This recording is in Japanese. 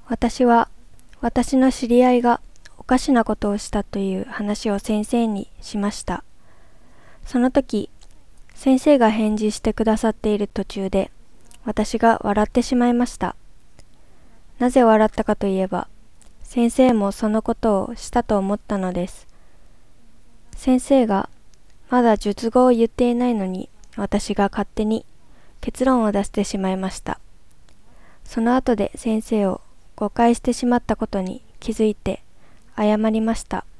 私は私の知り合いがおかしなことをしたという話を先生にしました。その時、先生が返事してくださっている途中で、私が笑ってしまいました。なぜ笑ったかといえば、先生もそのことをしたと思ったのです。先生がまだ述語を言っていないのに、私が勝手に結論を出してしまいました。その後で先生を誤解してしまったことに気づいて謝りました。